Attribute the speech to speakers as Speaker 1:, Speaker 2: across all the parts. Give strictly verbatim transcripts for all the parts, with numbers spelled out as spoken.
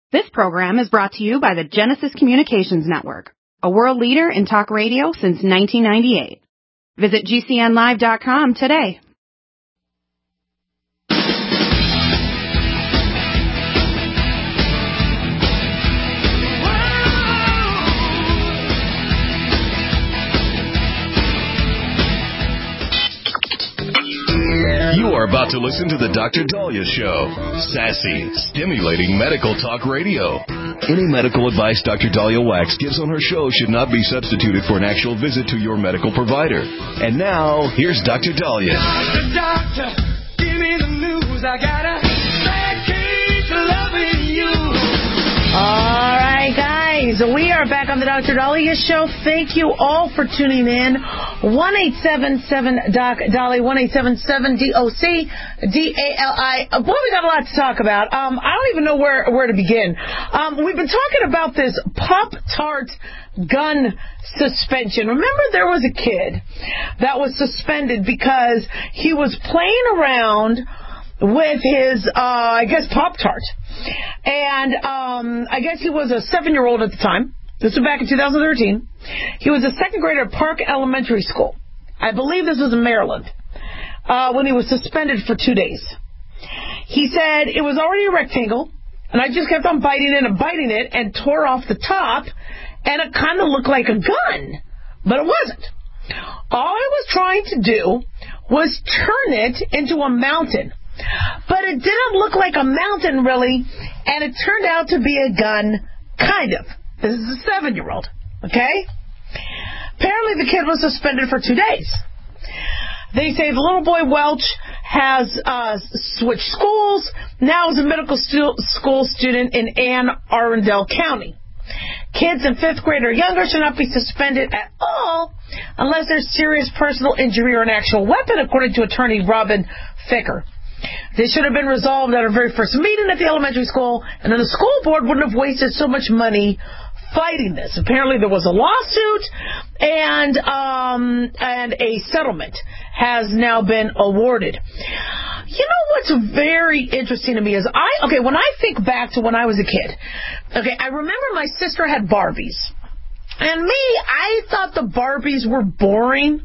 Speaker 1: This program is brought to you by the Genesis Communications Network, a world leader in talk radio since nineteen ninety-eight. Visit G C N live dot com today.
Speaker 2: You are about to listen to the Doctor Daliah Show. Sassy, stimulating medical talk radio. Any medical advice Doctor Daliah Wax gives on her show should not be substituted for an actual visit to your medical provider. And now, here's Doctor Daliah. Doctor, doctor, give me the news. I got a bad case of loving you.
Speaker 3: All right, guys, we are back on the Doctor Daliah Show. Thank you all for tuning in. one eight seven seven doc Dali, one eight seven seven D O C D A L I. Boy, we got a lot to talk about. Um, I don't even know where, where to begin. Um, we've been talking about this Pop-Tart gun suspension. Remember, there was a kid that was suspended because he was playing around with his, uh, I guess, Pop-Tart. And um, I guess he was a seven-year-old at the time. This was back in two thousand thirteen. He was a second grader at Park Elementary School. I believe this was in Maryland, uh, when he was suspended for two days. He said it was already a rectangle, and I just kept on biting it and biting it and tore off the top, and it kind of looked like a gun, but it wasn't. All I was trying to do was turn it into a mountain. But it didn't look like a mountain, really, and it turned out to be a gun, kind of. This is a seven-year-old, okay? Apparently the kid was suspended for two days. They say the little boy Welch has uh, switched schools, now is a medical stu- school student in Anne Arundel County. Kids in fifth grade or younger should not be suspended at all unless there's serious personal injury or an actual weapon, according to attorney Robin Ficker. This should have been resolved at our very first meeting at the elementary school, and then the school board wouldn't have wasted so much money fighting this. Apparently there was a lawsuit, and um, and a settlement has now been awarded. You know what's very interesting to me is, I okay, when I think back to when I was a kid, okay, I remember my sister had Barbies. And me, I thought the Barbies were boring.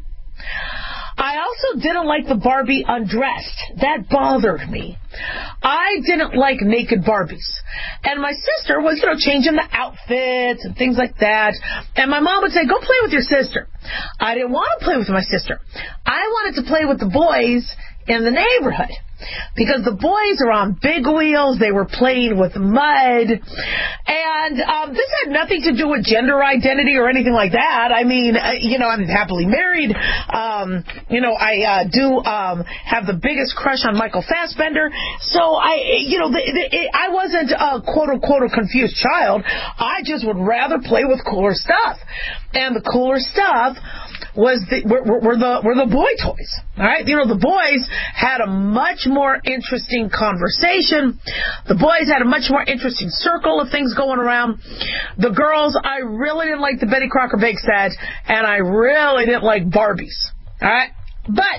Speaker 3: I also didn't like the Barbie undressed. That bothered me. I didn't like naked Barbies. And my sister was, you know, changing the outfits and things like that. And my mom would say, go play with your sister. I didn't want to play with my sister. I wanted to play with the boys in the neighborhood. Because the boys are on big wheels, they were playing with mud, and um, this had nothing to do with gender identity or anything like that. I mean, uh, you know, I'm happily married. Um, you know, I uh, do um, have the biggest crush on Michael Fassbender. So I, you know, the, the, it, I wasn't a quote unquote a confused child. I just would rather play with cooler stuff, and the cooler stuff was the were, were the were the boy toys. All right, you know, the boys had a much more interesting conversation. The boys had a much more interesting circle of things going around. The girls, I really didn't like the Betty Crocker bake set, and I really didn't like Barbies. All right, but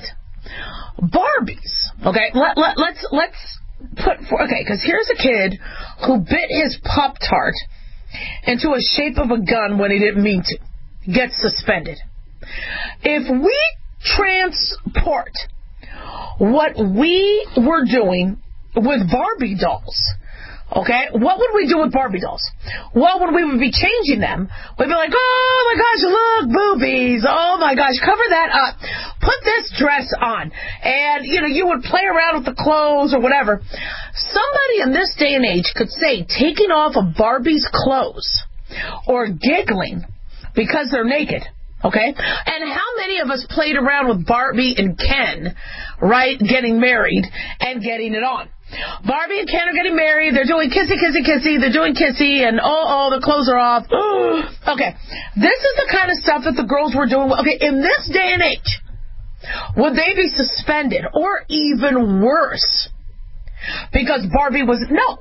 Speaker 3: Barbies. Okay, let, let, let's let's put for, okay, because here's a kid who bit his Pop-Tart into a shape of a gun when he didn't mean to. Gets suspended. If we transport what we were doing with Barbie dolls, okay, what would we do with Barbie dolls? Well, when we would be changing them, we'd be like, oh my gosh, look, boobies, oh my gosh, cover that up, put this dress on, and, you know, you would play around with the clothes or whatever. Somebody in this day and age could say taking off a Barbie's clothes or giggling because they're naked. Okay? And how many of us played around with Barbie and Ken, right, getting married and getting it on? Barbie and Ken are getting married. They're doing kissy, kissy, kissy. They're doing kissy, and oh, oh, the clothes are off. Okay. This is the kind of stuff that the girls were doing. Okay, in this day and age, would they be suspended? Or even worse, because Barbie was, no.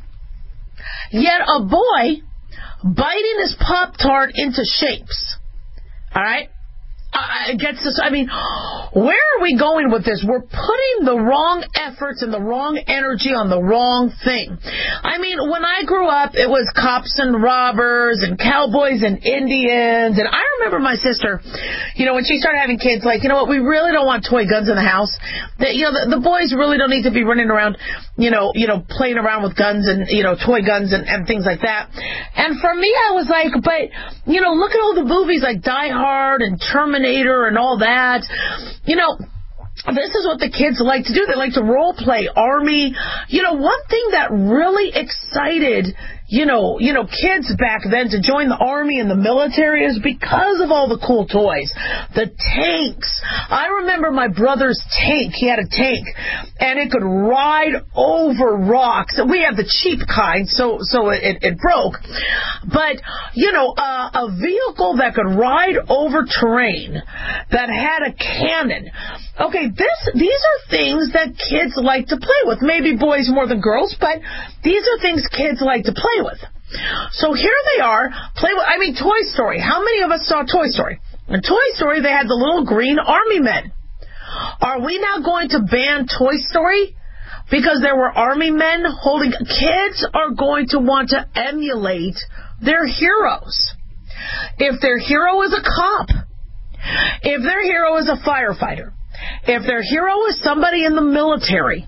Speaker 3: Yet a boy biting his Pop-Tart into shapes. All right? uh, gets us, I mean, where are we going with this? We're putting the wrong efforts and the wrong energy on the wrong thing. I mean, when I grew up, it was cops and robbers and cowboys and Indians. And I remember my sister, you know, when she started having kids, like, you know what, we really don't want toy guns in the house. That, you know, the, the boys really don't need to be running around, you know, you know, playing around with guns and, you know, toy guns and, and things like that. And for me, I was like, but, you know, look at all the movies like Die Hard and Terminator and all that. You know, this is what the kids like to do. They like to role play Army. You know, one thing that really excited, you know, you know, kids back then to join the Army and the military is because of all the cool toys. The tanks. I remember my brother's tank. He had a tank, and it could ride over rocks. We had the cheap kind, so so it, it broke. But, you know, uh, a vehicle that could ride over terrain, that had a cannon. Okay, this these are things that kids like to play with. Maybe boys more than girls, but these are things kids like to play with. So here they are, play with, I mean, Toy Story. How many of us saw Toy Story? In Toy Story, they had the little green army men. Are we now going to ban Toy Story because there were army men holding... Kids are going to want to emulate their heroes. If their hero is a cop, if their hero is a firefighter, if their hero is somebody in the military,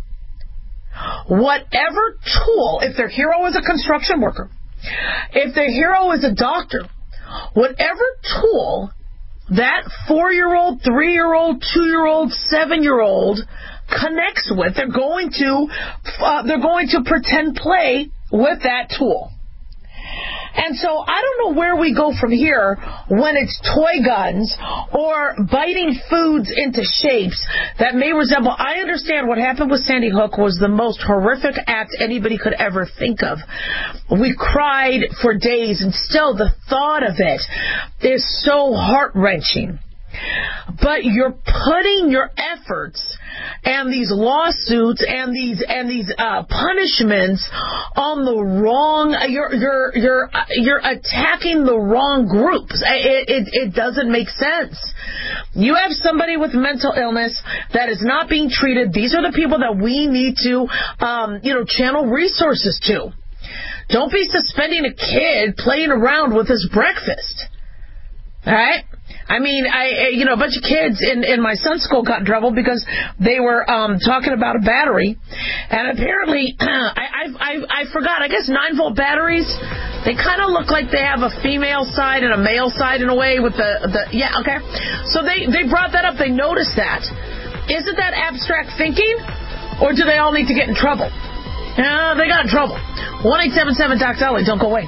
Speaker 3: whatever tool, if their hero is a construction worker, if their hero is a doctor, whatever tool that four-year-old, three-year-old, two-year-old, seven-year-old connects with, they're going to uh, they're going to pretend play with that tool. And so I don't know where we go from here when it's toy guns or biting foods into shapes that may resemble... I understand what happened with Sandy Hook was the most horrific act anybody could ever think of. We cried for days, and still the thought of it is so heart-wrenching. But you're putting your efforts and these lawsuits and these and these uh, punishments on the wrong. You're you're you're you're attacking the wrong groups. It, it it doesn't make sense. You have somebody with mental illness that is not being treated. These are the people that we need to um, you know channel resources to. Don't be suspending a kid playing around with his breakfast. All right. I mean, I you know, a bunch of kids in, in my son's school got in trouble because they were um, talking about a battery, and apparently, I, I I I forgot. I guess nine volt batteries, they kind of look like they have a female side and a male side in a way with the the yeah okay. So they they brought that up. They noticed that. Isn't that abstract thinking, or do they all need to get in trouble? Yeah, uh, they got in trouble. one eight seven seven Doc Dolly. Don't go away.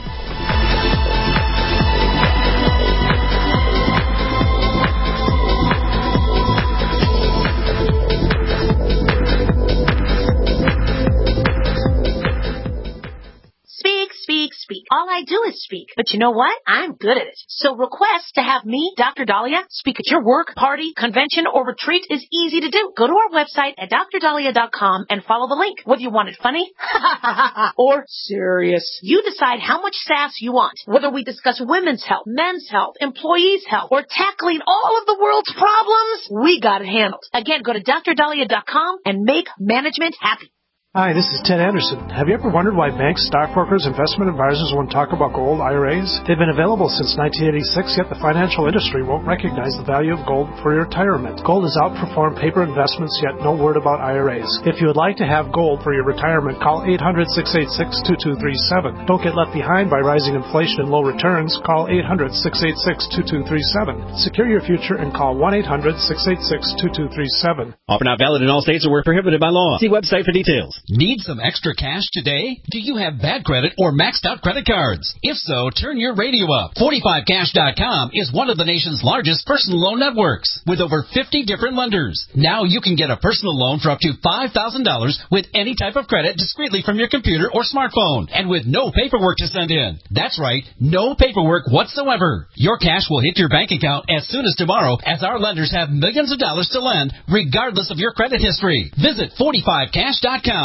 Speaker 4: Speak, speak. All I do is speak. But you know what? I'm good at it. So request to have me, Doctor Dahlia, speak at your work, party, convention, or retreat is easy to do. Go to our website at dr dahlia dot com and follow the link. Whether you want it funny or serious, you decide how much sass you want. Whether we discuss women's health, men's health, employees' health, or tackling all of the world's problems, we got it handled. Again, go to dr dahlia dot com and make management happy.
Speaker 5: Hi, this is Ted Anderson. Have you ever wondered why banks, stockbrokers, investment advisors won't talk about gold I R As? They've been available since nineteen eighty-six, yet the financial industry won't recognize the value of gold for your retirement. Gold has outperformed paper investments, yet no word about I R As. If you would like to have gold for your retirement, call eight hundred, six eight six, two two three seven. Don't get left behind by rising inflation and low returns. Call eight hundred, six eight six, two two three seven. Secure your future and call one eight hundred, six eight six, two two three seven.
Speaker 6: Offer not valid in all states or were prohibited by law. See website for details.
Speaker 7: Need some extra cash today? Do you have bad credit or maxed out credit cards? If so, turn your radio up. forty-five cash dot com is one of the nation's largest personal loan networks with over fifty different lenders. Now you can get a personal loan for up to five thousand dollars with any type of credit discreetly from your computer or smartphone and with no paperwork to send in. That's right, no paperwork whatsoever. Your cash will hit your bank account as soon as tomorrow, as our lenders have millions of dollars to lend regardless of your credit history. Visit forty-five cash dot com.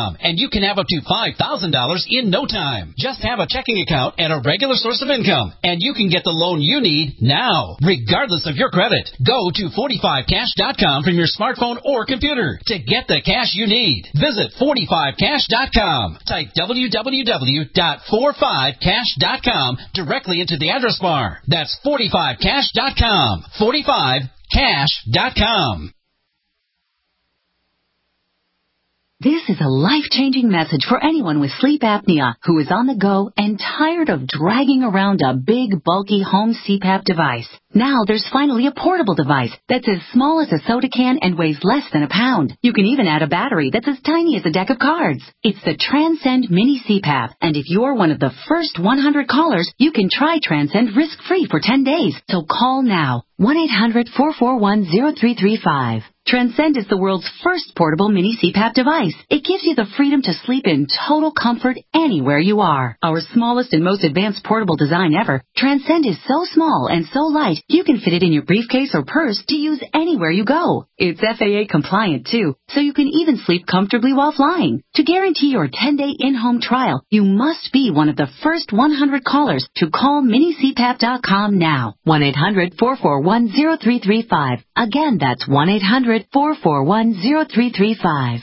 Speaker 7: com, and you can have up to five thousand dollars in no time. Just have a checking account and a regular source of income, and you can get the loan you need now, regardless of your credit. Go to forty-five cash dot com from your smartphone or computer to get the cash you need. Visit forty-five cash dot com. Type w w w dot forty-five cash dot com directly into the address bar. That's forty-five cash dot com. forty-five cash dot com.
Speaker 8: This is a life-changing message for anyone with sleep apnea who is on the go and tired of dragging around a big, bulky home C PAP device. Now there's finally a portable device that's as small as a soda can and weighs less than a pound. You can even add a battery that's as tiny as a deck of cards. It's the Transcend Mini C PAP, and if you're one of the first one hundred callers, you can try Transcend risk-free for ten days. So call now, one eight hundred, four four one, zero three three five. Transcend is the world's first portable mini C PAP device. It gives you the freedom to sleep in total comfort anywhere you are. Our smallest and most advanced portable design ever, Transcend is so small and so light, you can fit it in your briefcase or purse to use anywhere you go. It's F A A compliant too, so you can even sleep comfortably while flying. To guarantee your ten-day in-home trial, you must be one of the first one hundred callers to call mini c pap dot com now. one eight hundred, four four one, zero three three five. Again, that's one eight hundred, four four one, zero three three five.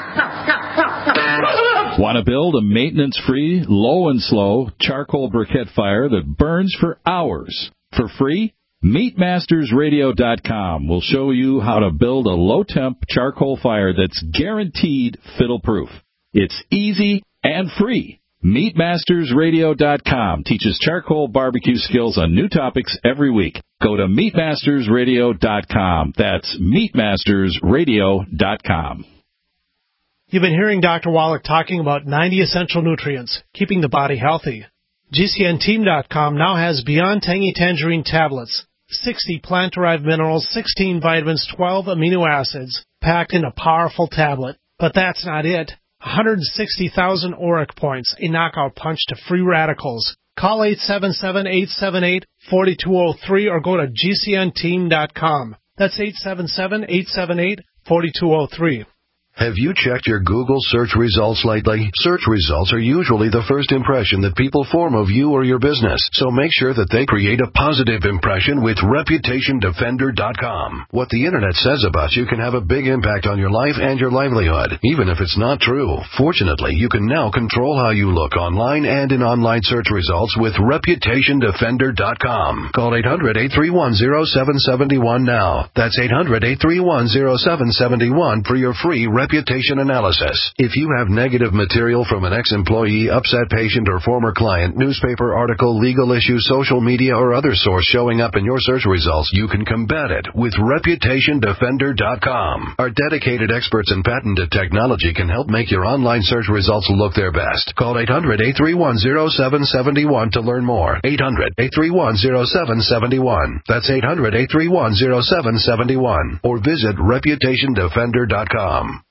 Speaker 9: Want to build a maintenance-free, low and slow charcoal briquette fire that burns for hours for free? meat masters radio dot com will show you how to build a low-temp charcoal fire that's guaranteed fiddle-proof. It's easy and free. meat masters radio dot com teaches charcoal barbecue skills on new topics every week. Go to meat masters radio dot com. That's meat masters radio dot com.
Speaker 5: You've been hearing Doctor Wallach talking about ninety essential nutrients, keeping the body healthy. G C N team dot com now has Beyond Tangy Tangerine tablets, sixty plant-derived minerals, sixteen vitamins, twelve amino acids, packed in a powerful tablet. But that's not it. one hundred sixty thousand auric points, a knockout punch to free radicals. Call eight seven seven, eight seven eight, four two zero three or go to G C N team dot com. That's eight seven seven, eight seven eight, four two zero three.
Speaker 10: Have you checked your Google search results lately? Search results are usually the first impression that people form of you or your business, so make sure that they create a positive impression with reputation defender dot com. What the Internet says about you can have a big impact on your life and your livelihood, even if it's not true. Fortunately, you can now control how you look online and in online search results with reputation defender dot com. Call eight hundred, eight three one, zero seven seven one now. That's eight hundred, eight three one, zero seven seven one for your free reputation analysis. If you have negative material from an ex-employee, upset patient, or former client, newspaper article, legal issue, social media, or other source showing up in your search results, you can combat it with reputation defender dot com. Our dedicated experts in patented technology can help make your online search results look their best. Call eight hundred, eight three one, zero seven seven one to learn more. eight hundred, eight three one, zero seven seven one. That's eight hundred, eight three one, zero seven seven one. Or visit reputation defender dot com.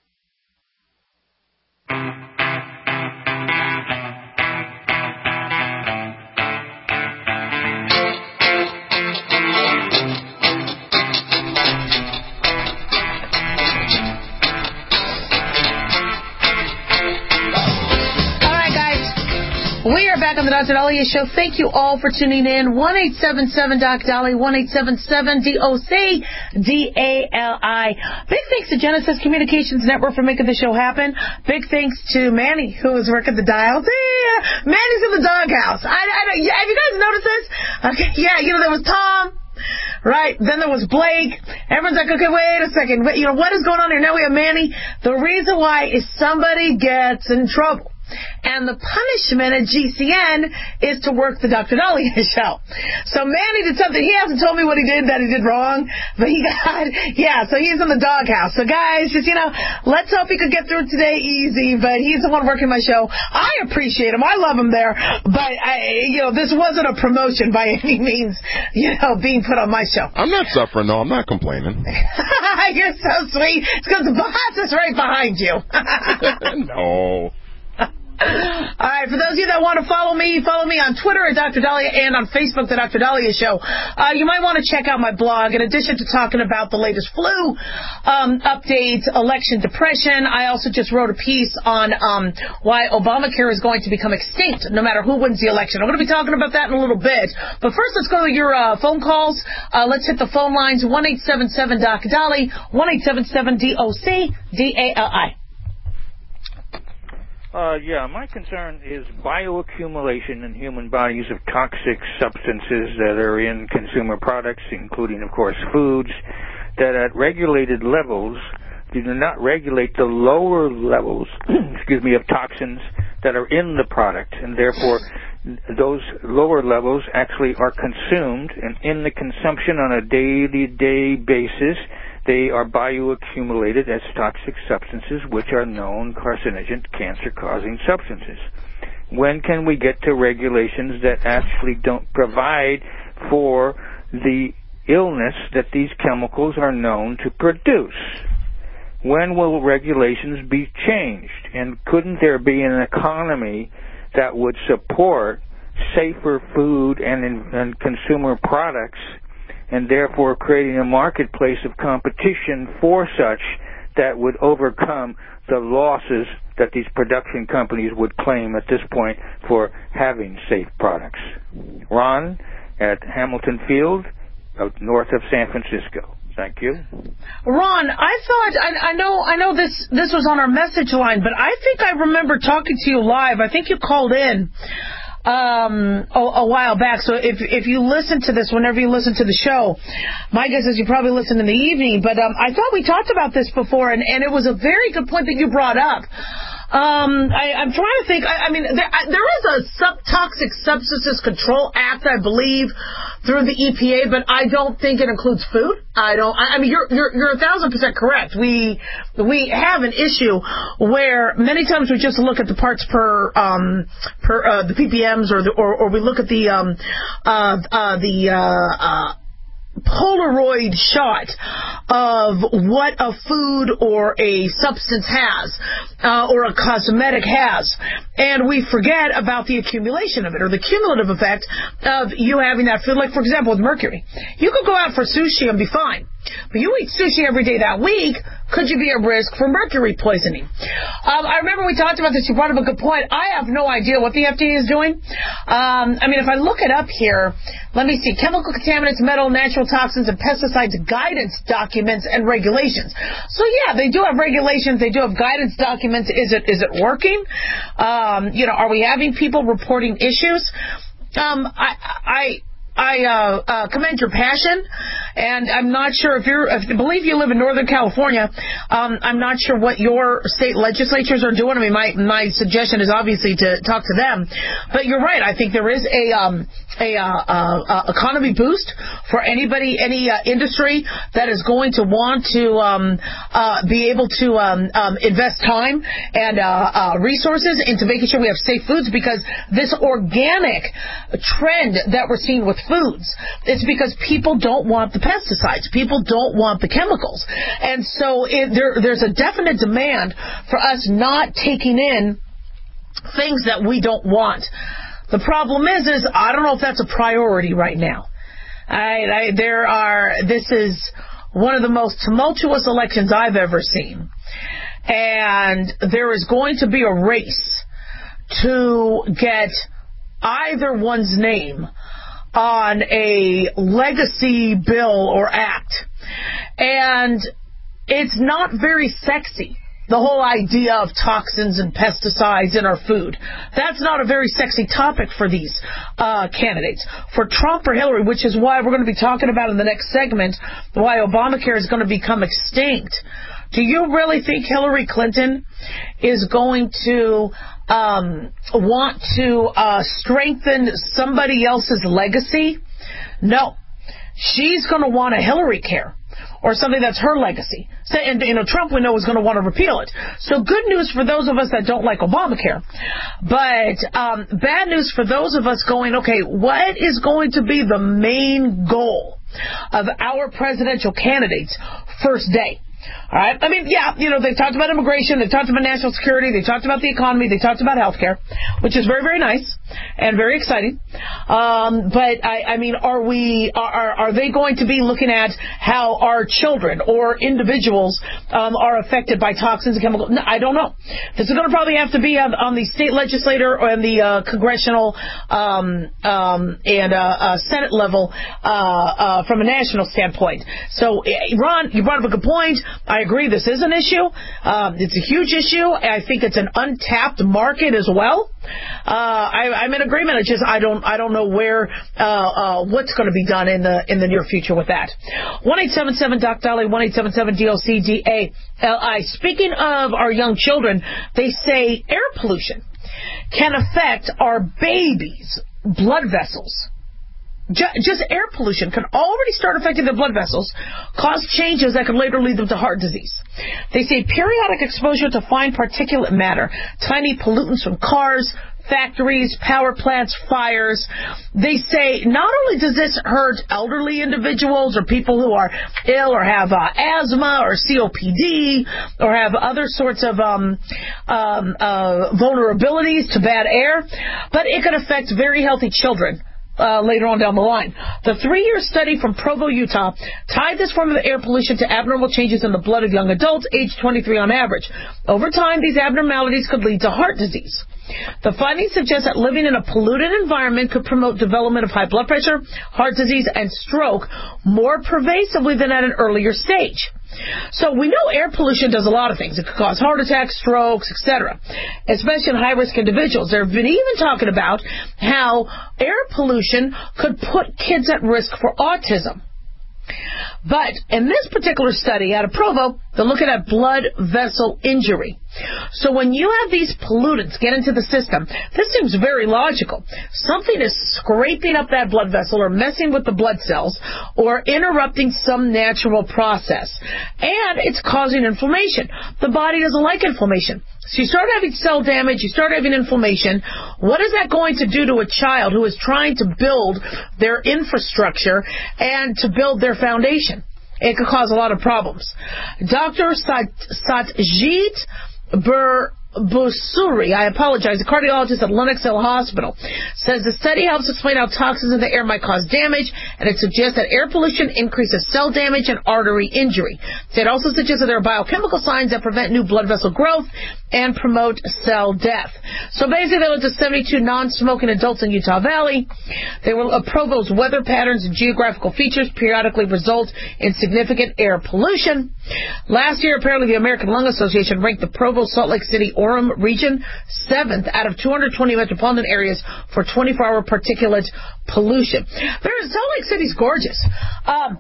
Speaker 3: We are back on the Doctor Dahlia Show. Thank you all for tuning in. one eight seven seven, D O C, Dolly, one eight seven seven, D O C, D A L I. Big thanks to Genesis Communications Network for making the show happen. Big thanks to Manny, who is working the dial. Yeah, Manny's in the doghouse. I, I, have you guys noticed this? Okay, yeah, you know, there was Tom. Right, then there was Blake. Everyone's like, okay, wait a second. Wait, you know, what is going on here? Now we have Manny. The reason why is somebody gets in trouble. And the punishment at G C N is to work the Doctor Dahlia Show. So Manny did something. He hasn't told me what he did that he did wrong, but he got, yeah, so he's in the doghouse. So guys, just, you know, let's hope he could get through today easy, but he's the one working my show. I appreciate him. I love him there, but, I, you know, this wasn't a promotion by any means, you know, being put on my show.
Speaker 11: I'm not suffering, no. I'm not complaining.
Speaker 3: You're so sweet. It's because the boss is right behind you.
Speaker 11: No.
Speaker 3: All right, for those of you that want to follow me, follow me on Twitter at Doctor Dahlia and on Facebook, The Doctor Dahlia Show. Uh, you might want to check out my blog. In addition to talking about the latest flu um, updates, election depression, I also just wrote a piece on um, why Obamacare is going to become extinct no matter who wins the election. I'm going to be talking about that in a little bit. But first, let's go to your uh, phone calls. Uh, let's hit the phone lines, one eight seven seven, D O C, D A L I, one eight seven seven, D O C, D A L I.
Speaker 12: Uh, yeah, my concern is bioaccumulation in human bodies of toxic substances that are in consumer products, including, of course, foods, that at regulated levels do not regulate the lower levels, excuse me, of toxins that are in the product, and therefore those lower levels actually are consumed, and in the consumption on a day-to-day basis, they are bioaccumulated as toxic substances, which are known carcinogen, cancer-causing substances. When can we get to regulations that actually don't provide for the illness that these chemicals are known to produce? When will regulations be changed? And couldn't there be an economy that would support safer food and, and consumer products, and therefore creating a marketplace of competition for such that would overcome the losses that these production companies would claim at this point for having safe products? Ron at Hamilton Field, north of San Francisco. Thank you.
Speaker 3: Ron, I thought, I, I know I know this, this was on our message line, but I think I remember talking to you live. I think you called in um a, a while back, so if if you listen to this whenever you listen to the show, my guess is you probably listen in the evening, but um I thought we talked about this before, and, and it was a very good point that you brought up. Um, I, I'm trying to think. I, I mean, there, I, there is a sub Toxic Substances Control Act, I believe, through the E P A, but I don't think it includes food. I don't. I, I mean, you're you're you're a thousand percent correct. We we have an issue where many times we just look at the parts per um per uh, the P P Ms, or the or, or we look at the um uh uh the uh. uh Polaroid shot of what a food or a substance has, uh, or a cosmetic has, and we forget about the accumulation of it, or the cumulative effect of you having that food. Like, for example, with mercury, you could go out for sushi and be fine, but you eat sushi every day that week, could you be at risk for mercury poisoning? Um, I remember we talked about this. You brought up a good point. I have no idea what the F D A is doing. Um, I mean, if I look it up here, let me see. Chemical contaminants, metal, natural toxins, and pesticides guidance documents and regulations. So, yeah, they do have regulations. They do have guidance documents. Is it is it working? Um, you know, are we having people reporting issues? Um, I... I I uh, uh, commend your passion, and I'm not sure if you're, if, I believe you live in Northern California. Um, I'm not sure what your state legislatures are doing. I mean, my my suggestion is obviously to talk to them. But you're right. I think there is a um, a uh, uh, economy boost for anybody, any uh, industry that is going to want to um, uh, be able to um, um, invest time and uh, uh, resources into making sure we have safe foods, because this organic trend that we're seeing with foods, it's because people don't want the pesticides. People don't want the chemicals. And so it, there, there's a definite demand for us not taking in things that we don't want. The problem is, is I don't know if that's a priority right now. I, I, there are, this is one of the most tumultuous elections I've ever seen. And there is going to be a race to get either one's name on a legacy bill or act. And it's not very sexy, the whole idea of toxins and pesticides in our food. That's not a very sexy topic for these uh, candidates. For Trump or Hillary, which is why we're going to be talking about in the next segment, why Obamacare is going to become extinct. Do you really think Hillary Clinton is going to um, want to uh, strengthen somebody else's legacy? No. She's going to want a Hillary care, or something that's her legacy. And, you know, Trump, we know, is going to want to repeal it. So good news for those of us that don't like Obamacare. But um, bad news for those of us going, okay, what is going to be the main goal of our presidential candidates' first day? All right. I mean, yeah, you know, they talked about immigration, they talked about national security, they talked about the economy, they talked about healthcare, which is very, very nice and very exciting. Um, but I, I mean, are we, are, are they going to be looking at how our children or individuals um, are affected by toxins and chemicals? No, I don't know. This is going to probably have to be on, on the state legislator and the uh, congressional um, um, and uh, uh, Senate level uh, uh, from a national standpoint. So, Ron, you brought up a good point. I agree, this is an issue. Um, it's a huge issue. I think it's an untapped market as well. Uh, I, I'm in agreement. It's just I don't I don't know where uh, uh, what's going to be done in the in the near future with that. one eight seven seven D O C D A L I one eight seven seven D O C D A L I. Speaking of our young children, they say air pollution can affect our babies' blood vessels. Just air pollution can already start affecting the blood vessels, cause changes that could later lead them to heart disease. They say periodic exposure to fine particulate matter, tiny pollutants from cars, factories, power plants, fires. They say not only does this hurt elderly individuals or people who are ill or have uh, asthma or C O P D or have other sorts of um, um, uh, vulnerabilities to bad air, but it can affect very healthy children. Uh, later on down the line. The three-year study from Provo, Utah, tied this form of air pollution to abnormal changes in the blood of young adults, age twenty-three on average. Over time, these abnormalities could lead to heart disease. The findings suggest that living in a polluted environment could promote development of high blood pressure, heart disease, and stroke more pervasively than at an earlier stage. So we know air pollution does a lot of things. It could cause heart attacks, strokes, et cetera, especially in high-risk individuals. There have been even talking about how air pollution could put kids at risk for autism. But in this particular study out of Provo, they're looking at blood vessel injury. So when you have these pollutants get into the system, this seems very logical. Something is scraping up that blood vessel or messing with the blood cells or interrupting some natural process. And it's causing inflammation. The body doesn't like inflammation. So you start having cell damage, you start having inflammation. What is that going to do to a child who is trying to build their infrastructure and to build their foundation? It could cause a lot of problems. Doctor Sat- Satyajit Bur... Busuri, I apologize, a cardiologist at Lenox Hill Hospital, says the study helps explain how toxins in the air might cause damage, and it suggests that air pollution increases cell damage and artery injury. It also suggests that there are biochemical signs that prevent new blood vessel growth and promote cell death. So basically, they looked at seventy-two non-smoking adults in Utah Valley. They were uh, Provo's weather patterns and geographical features periodically result in significant air pollution. Last year, apparently, the American Lung Association ranked the Provo Salt Lake City Orem region seventh out of two hundred twenty metropolitan areas for twenty-four hour particulate pollution. There's, Salt Lake City's gorgeous. Um,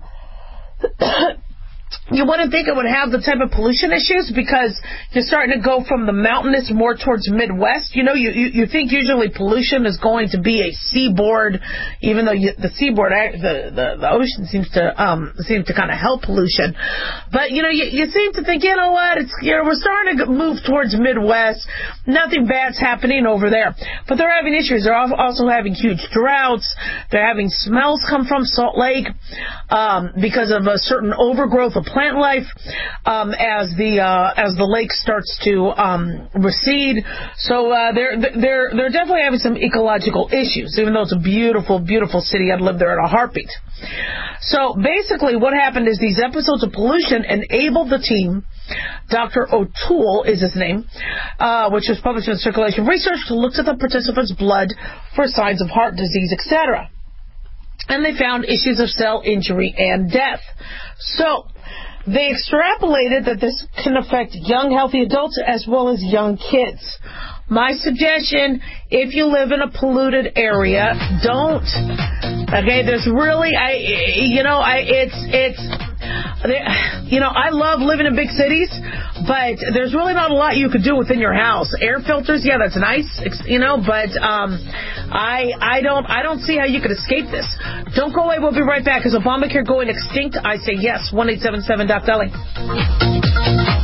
Speaker 3: you wouldn't think it would have the type of pollution issues because you're starting to go from the mountainous more towards Midwest. You know, you, you, you think usually pollution is going to be a seaboard, even though you, the seaboard, the, the, the ocean seems to um seem to kind of help pollution. But, you know, you, you seem to think, you know what, it's, you know, we're starting to move towards Midwest. Nothing bad's happening over there. But they're having issues. They're also having huge droughts. They're having smells come from Salt Lake um, because of a certain overgrowth of plant life um, as the uh, as the lake starts to um, recede. So uh, they're they're they're definitely having some ecological issues. Even though it's a beautiful, beautiful city, I'd live there in a heartbeat. So basically, what happened is these episodes of pollution enabled the team. Doctor O'Toole is his name, uh, which was published in Circulation Research, to look at the participants' blood for signs of heart disease, et cetera. And they found issues of cell injury and death. So they extrapolated that this can affect young, healthy adults as well as young kids. My suggestion, if you live in a polluted area, don't. Okay, there's really, I, you know, I, it's, it's, you know, I love living in big cities, but there's really not a lot you could do within your house. Air filters, yeah, that's nice, you know, but um, I, I don't, I don't see how you could escape this. Don't go away. We'll be right back. Is Obamacare going extinct? I say yes. one eight seven seven D O C D A L I.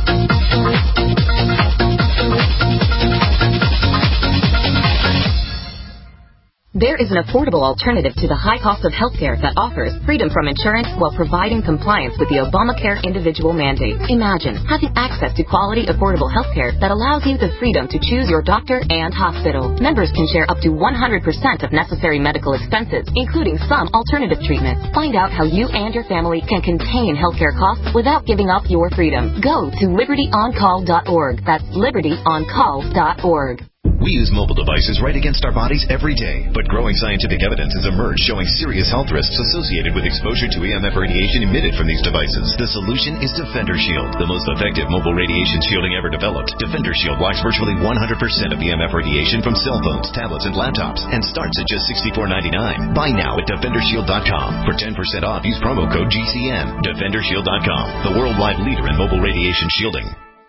Speaker 13: There is an affordable alternative to the high cost of healthcare that offers freedom from insurance while providing compliance with the Obamacare individual mandate. Imagine having access to quality, affordable healthcare that allows you the freedom to choose your doctor and hospital. Members can share up to one hundred percent of necessary medical expenses, including some alternative treatments. Find out how you and your family can contain healthcare costs without giving up your freedom. Go to liberty on call dot org. That's liberty on call dot org.
Speaker 14: We use mobile devices right against our bodies every day, but growing scientific evidence has emerged showing serious health risks associated with exposure to E M F radiation emitted from these devices. The solution is Defender Shield, the most effective mobile radiation shielding ever developed. Defender Shield blocks virtually one hundred percent of E M F radiation from cell phones, tablets, and laptops, and starts at just sixty-four ninety-nine. Buy now at defender shield dot com. For ten percent off, use promo code G C N. defender shield dot com, the worldwide leader in mobile radiation shielding.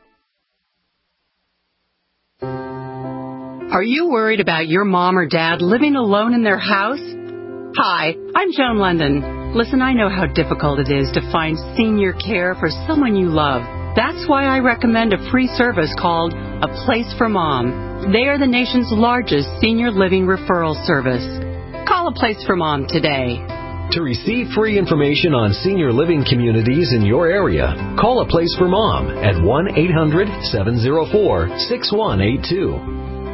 Speaker 1: Are you worried about your mom or dad living alone in their house? Hi, I'm Joan London. Listen, I know how difficult it is to find senior care for someone you love. That's why I recommend a free service called A Place for Mom. They are the nation's largest senior living referral service. Call A Place for Mom today.
Speaker 15: To receive free information on senior living communities in your area, call A Place for Mom at one eight hundred seven oh four six one eight two.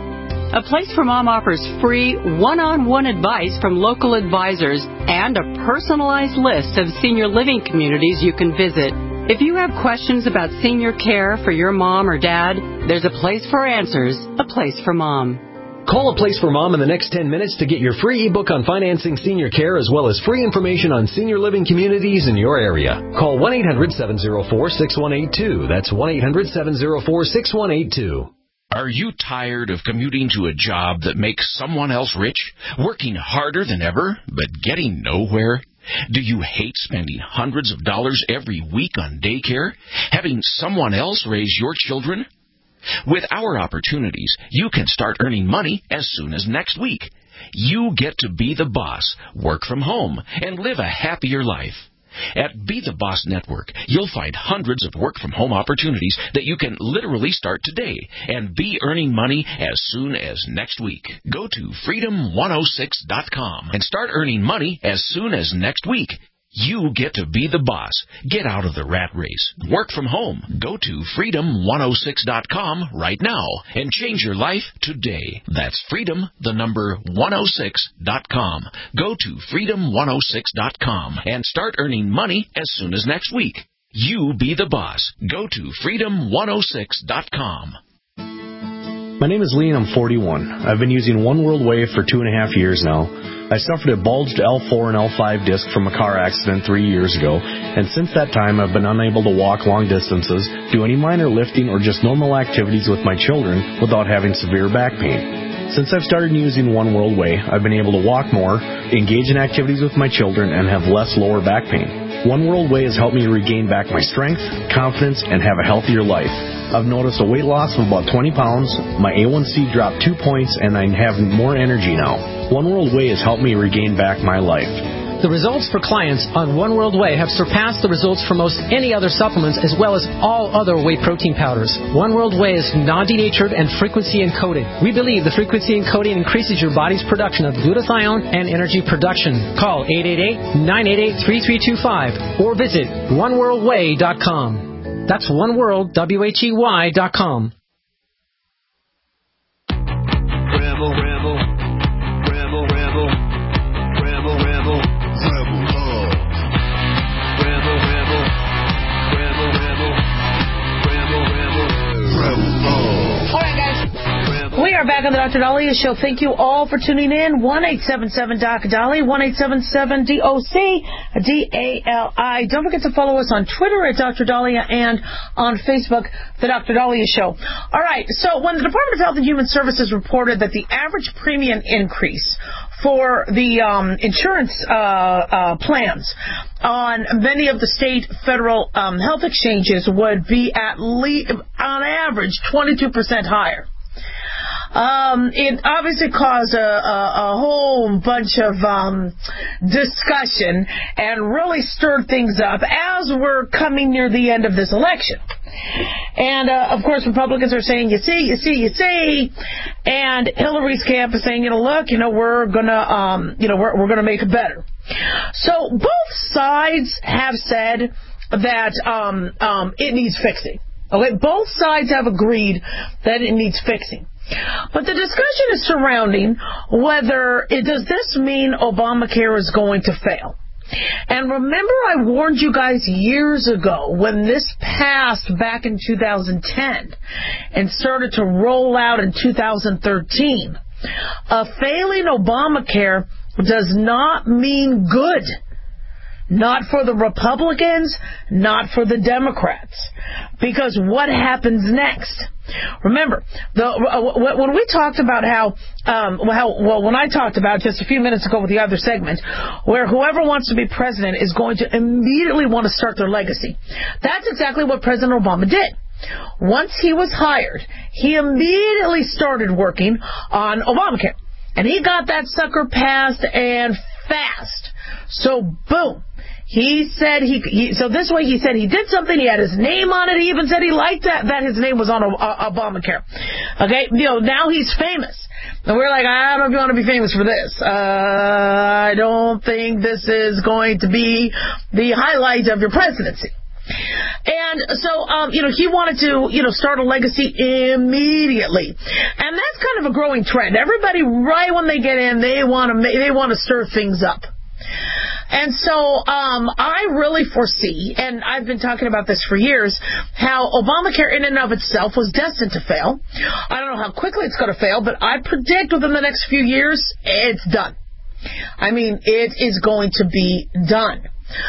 Speaker 1: A Place for Mom offers free one-on-one advice from local advisors and a personalized list of senior living communities you can visit. If you have questions about senior care for your mom or dad, there's a place for answers, A Place for Mom.
Speaker 15: Call A Place for Mom in the next ten minutes to get your free ebook on financing senior care as well as free information on senior living communities in your area. Call one eight hundred seven oh four six one eight two. That's one eight hundred seven oh four six one eight two.
Speaker 16: Are you tired of commuting to a job that makes someone else rich, working harder than ever, but getting nowhere? Do you hate spending hundreds of dollars every week on daycare, having someone else raise your children? With our opportunities, you can start earning money as soon as next week. You get to be the boss, work from home, and live a happier life. At Be the Boss Network, you'll find hundreds of work-from-home opportunities that you can literally start today and be earning money as soon as next week. Go to freedom one oh six dot com and start earning money as soon as next week. You get to be the boss. Get out of the rat race. Work from home. Go to freedom one oh six dot com right now and change your life today. That's freedom, the number one oh six dot com. Go to freedom one oh six dot com and start earning money as soon as next week. You be the boss. Go to freedom one oh six dot com.
Speaker 17: My name is Lee and I'm forty-one. I've been using One World Wave for two and a half years now. I suffered a bulged L four and L five disc from a car accident three years ago, and since that time I've been unable to walk long distances, do any minor lifting, or just normal activities with my children without having severe back pain. Since I've started using One World Way, I've been able to walk more, engage in activities with my children, and have less lower back pain. One World Way has helped me regain back my strength, confidence, and have a healthier life. I've noticed a weight loss of about twenty pounds, my A one C dropped two points, and I have more energy now. One World Way has helped me regain back my life.
Speaker 18: The results for clients on One World Way have surpassed the results for most any other supplements as well as all other whey protein powders. One World Way is non-denatured and frequency encoded. We believe the frequency encoding increases your body's production of glutathione and energy production. Call eight eight eight, nine eight eight, three three two five or visit one world way dot com. That's one world, W H E Y dot com.
Speaker 19: Rebel, rebel, rebel, rebel, rebel, rebel, rebel love. Rebel, rebel, rebel, rebel, rebel, rebel, rebel love.
Speaker 3: All right, guys. We are back on the Doctor Dahlia Show. Thank you all for tuning in. one eight seven seven D O C Dolly, one eight seven seven D O C D A L I. Don't forget to follow us on Twitter at Doctor Dahlia and on Facebook, The Doctor Dahlia Show. All right, so when the Department of Health and Human Services reported that the average premium increase for the um, insurance uh, uh, plans on many of the state federal um, health exchanges would be at least, on average, twenty-two percent higher. Um, it obviously caused a, a, a whole bunch of um, discussion and really stirred things up as we're coming near the end of this election. And, uh, of course, Republicans are saying, you see, you see, you see. And Hillary's camp is saying, you know, look, you know, we're going to, um, you know, we're, we're going to make it better. So both sides have said that um, um, it needs fixing. Okay, both sides have agreed that it needs fixing. But the discussion is surrounding whether it does this mean Obamacare is going to fail. And remember, I warned you guys years ago when this passed back in two thousand ten and started to roll out in two thousand thirteen. A failing Obamacare does not mean good. Not for the Republicans, not for the Democrats. Because what happens next? Remember, the, uh, when we talked about how, um, how, well, when I talked about just a few minutes ago with the other segment, where whoever wants to be president is going to immediately want to start their legacy. That's exactly what President Obama did. Once he was hired, he immediately started working on Obamacare. And he got that sucker passed and fast. So, boom. He said he, he, so this way he said he did something, he had his name on it, he even said he liked that, that his name was on uh, Obamacare. Okay, you know, now he's famous. And we're like, I don't know if you want to be famous for this. Uh, I don't think this is going to be the highlight of your presidency. And so, um, you know, he wanted to, you know, start a legacy immediately. And that's kind of a growing trend. Everybody, right when they get in, they want to, they want to stir things up. And so um, I really foresee, and I've been talking about this for years, how Obamacare in and of itself was destined to fail. I don't know how quickly it's going to fail, but I predict within the next few years, it's done. I mean, it is going to be done.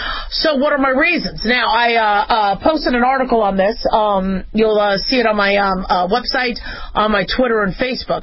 Speaker 3: So what are my reasons? Now, I uh, uh, posted an article on this. Um, you'll uh, see it on my um, uh, website, on my Twitter and Facebook.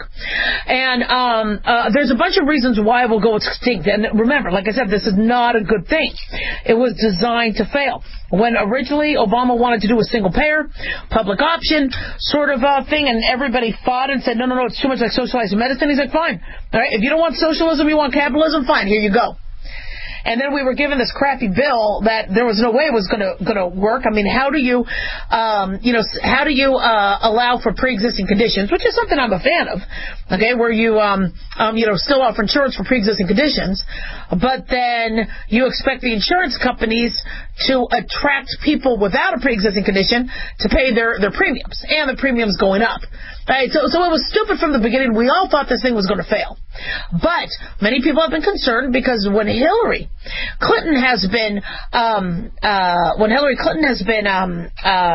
Speaker 3: And um, uh, there's a bunch of reasons why it will go extinct. And remember, like I said, this is not a good thing. It was designed to fail. When originally Obama wanted to do a single payer, public option sort of uh, thing, and everybody fought and said, no, no, no, it's too much like socialized medicine. He's like, fine. All right, if you don't want socialism, you want capitalism, fine, here you go. And then we were given this crappy bill that there was no way it was going to going to work. I mean, how do you, um, you know, how do you uh, allow for pre-existing conditions, which is something I'm a fan of, okay, where you, um, um, you know, still offer insurance for pre-existing conditions, but then you expect the insurance companies to attract people without a pre-existing condition to pay their, their premiums, and the premiums going up. Right? So, so it was stupid from the beginning. We all thought this thing was going to fail. But many people have been concerned because when Hillary Clinton has been, um, uh, when Hillary Clinton has been, um, uh,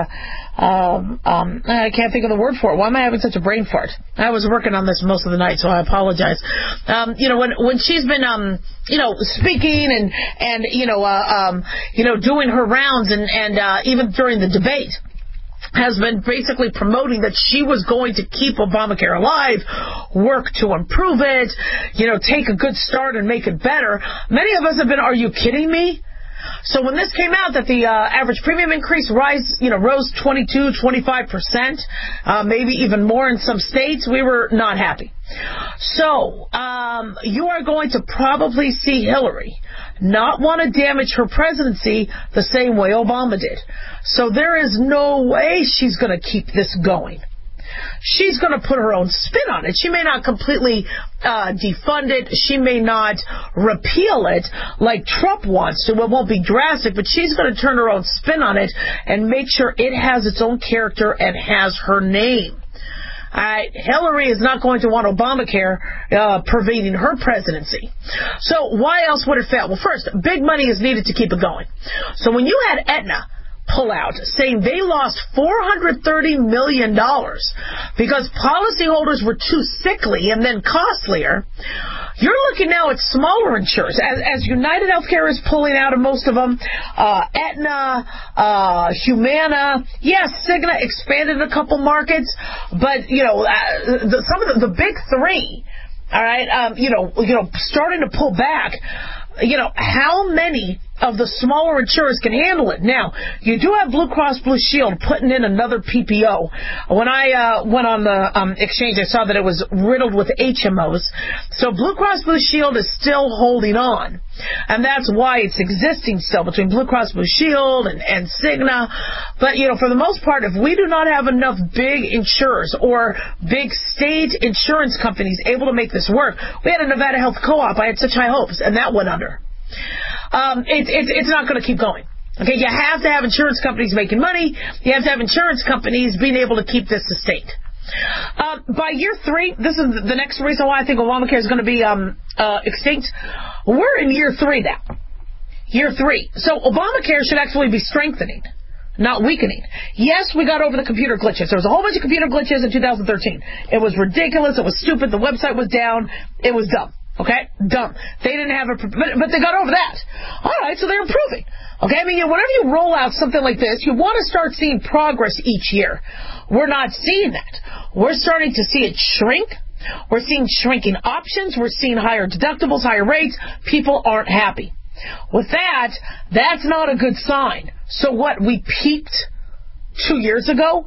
Speaker 3: um, um, I can't think of the word for it. Why am I having such a brain fart? I was working on this most of the night, so I apologize. Um, you know, when, when she's been, um, you know, speaking and, and, you know, uh, um, you know, doing her rounds and, and, uh, even during the debate, has been basically promoting that she was going to keep Obamacare alive, work to improve it, you know, take a good start and make it better. Many of us have been, are you kidding me? So when this came out that the uh, average premium increase rise, you know, rose twenty-two, twenty-five percent, uh, maybe even more in some states, we were not happy. So um, you are going to probably see Hillary not want to damage her presidency the same way Obama did. So there is no way she's going to keep this going. She's going to put her own spin on it. She may not completely uh, defund it. She may not repeal it like Trump wants to. It won't be drastic, but she's going to turn her own spin on it and make sure it has its own character and has her name. Uh, Hillary is not going to want Obamacare uh, pervading her presidency. So why else would it fail? Well, first, big money is needed to keep it going. So when you had Aetna pull out, saying they lost four hundred thirty million dollars because policyholders were too sickly and then costlier, you're looking now at smaller insurers. As, as United Healthcare is pulling out of most of them, uh, Aetna, uh, Humana, yes, Cigna expanded in a couple markets, but, you know, uh, the, some of the, the big three, all right, um, you know, you know, starting to pull back. You know, how many of the smaller insurers can handle it. Now, you do have Blue Cross Blue Shield putting in another P P O. When I uh, went on the um, exchange, I saw that it was riddled with H M Os. So Blue Cross Blue Shield is still holding on. And that's why it's existing still between Blue Cross Blue Shield and, and Cigna. But, you know, for the most part, if we do not have enough big insurers or big state insurance companies able to make this work, we had a Nevada Health Co-op. I had such high hopes, and that went under. Um, it, it, it's not going to keep going. Okay, you have to have insurance companies making money. You have to have insurance companies being able to keep this sustained. Uh, by year three, this is the next reason why I think Obamacare is going to be um, uh, extinct. We're in year three now. Year three. So Obamacare should actually be strengthening, not weakening. Yes, we got over the computer glitches. There was a whole bunch of computer glitches in two thousand thirteen. It was ridiculous. It was stupid. The website was down. It was dumb. Okay? Dumb. They didn't have a... But, but they got over that. All right, so they're improving. Okay? I mean, whenever you roll out something like this, you want to start seeing progress each year. We're not seeing that. We're starting to see it shrink. We're seeing shrinking options. We're seeing higher deductibles, higher rates. People aren't happy. With that, that's not a good sign. So what? We peaked two years ago?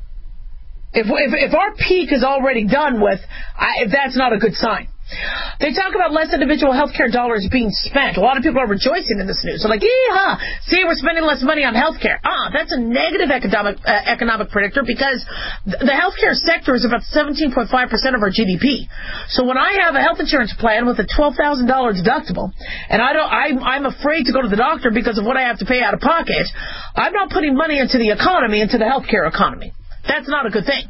Speaker 3: If, if, if our peak is already done with, I, that's not a good sign. They talk about less individual health care dollars being spent. A lot of people are rejoicing in this news. They're like, yeah, see, we're spending less money on health care. Ah, that's a negative economic uh, economic predictor because th- the health care sector is about seventeen point five percent of our G D P. So when I have a health insurance plan with a twelve thousand dollars deductible, and I don't, I'm, I'm afraid to go to the doctor because of what I have to pay out of pocket, I'm not putting money into the economy, into the health care economy. That's not a good thing.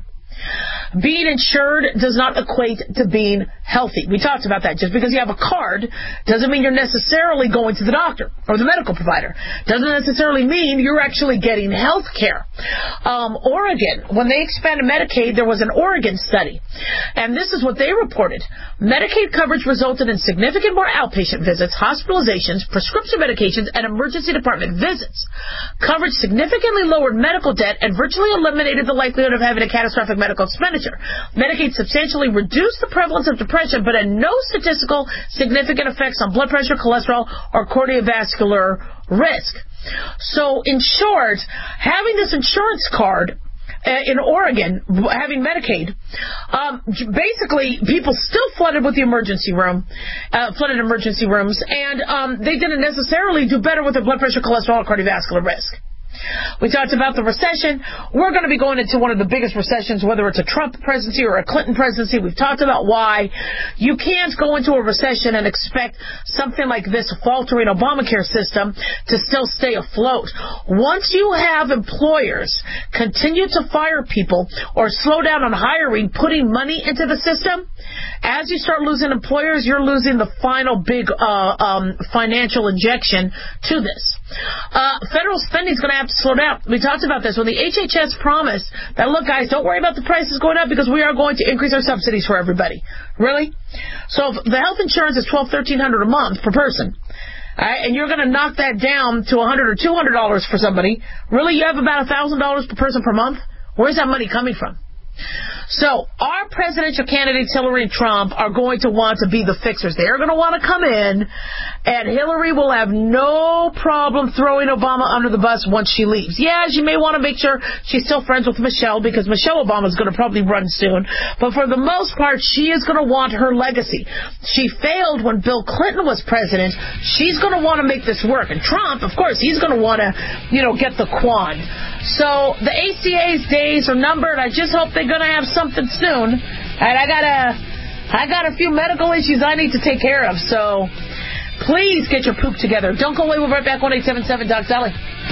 Speaker 3: Being insured does not equate to being healthy. We talked about that. Just because you have a card doesn't mean you're necessarily going to the doctor or the medical provider. Doesn't necessarily mean you're actually getting health care. Um, Oregon, when they expanded Medicaid, there was an Oregon study. And this is what they reported. Medicaid coverage resulted in significant more outpatient visits, hospitalizations, prescription medications, and emergency department visits. Coverage significantly lowered medical debt and virtually eliminated the likelihood of having a catastrophic medical expenditure. Medicaid substantially reduced the prevalence of depression, but had no statistical significant effects on blood pressure, cholesterol, or cardiovascular risk. So, in short, having this insurance card uh, in Oregon, having Medicaid, um, basically people still flooded with the emergency room, uh, flooded emergency rooms, and um, they didn't necessarily do better with their blood pressure, cholesterol, or cardiovascular risk. We talked about the recession. We're going to be going into one of the biggest recessions, whether it's a Trump presidency or a Clinton presidency. We've talked about why. You can't go into a recession and expect something like this faltering Obamacare system to still stay afloat. Once you have employers continue to fire people or slow down on hiring, putting money into the system, as you start losing employers, you're losing the final big uh, um, financial injection to this. Uh, federal spending is going to have to slow down. We talked about this when the H H S promised that, look, guys, don't worry about the prices going up because we are going to increase our subsidies for everybody. Really? So if the health insurance is twelve hundred dollars, thirteen hundred dollars a month per person, all right, and you're going to knock that down to one hundred dollars or two hundred dollars for somebody, really, you have about one thousand dollars per person per month? Where's that money coming from? So our presidential candidates, Hillary and Trump, are going to want to be the fixers. They're going to want to come in, and Hillary will have no problem throwing Obama under the bus once she leaves. Yeah, she may want to make sure she's still friends with Michelle, because Michelle Obama is going to probably run soon. But for the most part, she is going to want her legacy. She failed when Bill Clinton was president. She's going to want to make this work. And Trump, of course, he's going to want to, you know, get the Quan. So the A C A's days are numbered. I just hope they're going to have something soon. And I got a, I got a few medical issues I need to take care of. So please get your poop together. Don't go away. We'll be right back. one eight seven seven Doc Dolly.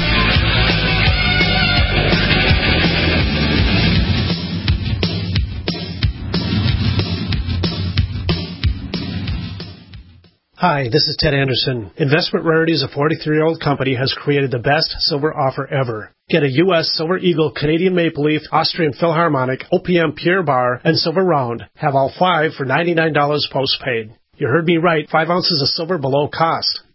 Speaker 5: Hi, this is Ted Anderson. Investment Rarities, a forty-three-year-old company, has created the best silver offer ever. Get a U S Silver Eagle, Canadian Maple Leaf, Austrian Philharmonic, O P M Pure Bar, and Silver Round. Have all five for ninety-nine dollars postpaid. You heard me right, five ounces of silver below cost.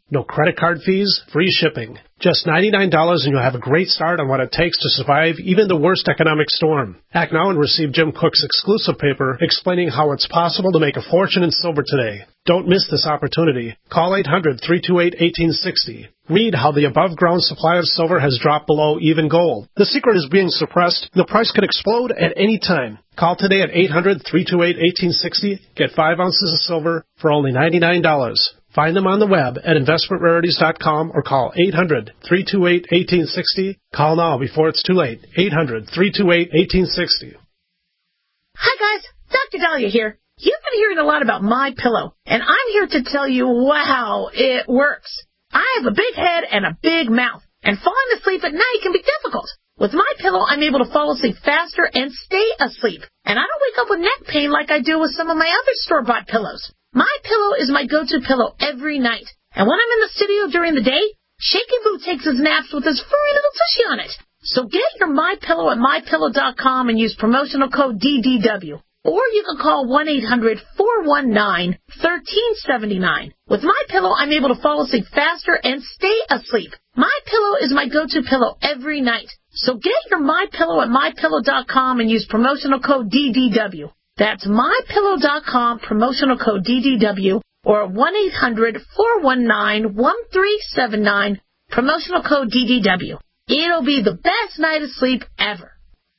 Speaker 5: No credit card fees, free shipping. Just ninety-nine dollars and you'll have a great start on what it takes to survive even the worst economic storm. Act now and receive Jim Cook's exclusive paper explaining how it's possible to make a fortune in silver today. Don't miss this opportunity. Call eight hundred, three two eight, one eight six zero. Read how the above-ground supply of silver has dropped below even gold. The secret is being suppressed. The price could explode at any time. Call today at eight hundred, three two eight, one eight six zero. Get five ounces of silver for only ninety-nine dollars. Find them on the web at investment rarities dot com or call eight hundred, three two eight, one eight six zero. Call now before it's too late. eight hundred, three two eight, one eight six zero.
Speaker 3: Hi, guys. Doctor Dahlia here. You've been hearing a lot about My Pillow, and I'm here to tell you, wow, it works. I have a big head and a big mouth, and falling asleep at night can be difficult. With My Pillow, I'm able to fall asleep faster and stay asleep, and I don't wake up with neck pain like I do with some of my other store-bought pillows. My Pillow is my go-to pillow every night, and when I'm in the studio during the day, Shaky Boo takes his naps with his furry little tushy on it. So get your My Pillow at my pillow dot com and use promotional code D D W. Or you can call one eight hundred, four one nine, one three seven nine. With My Pillow, I'm able to fall asleep faster and stay asleep. My Pillow is my go-to pillow every night. So get your My Pillow at my pillow dot com and use promotional code D D W. That's my pillow dot com, promotional code D D W, or one eight hundred, four one nine, one three seven nine, promotional code D D W. It'll be the best night of sleep ever.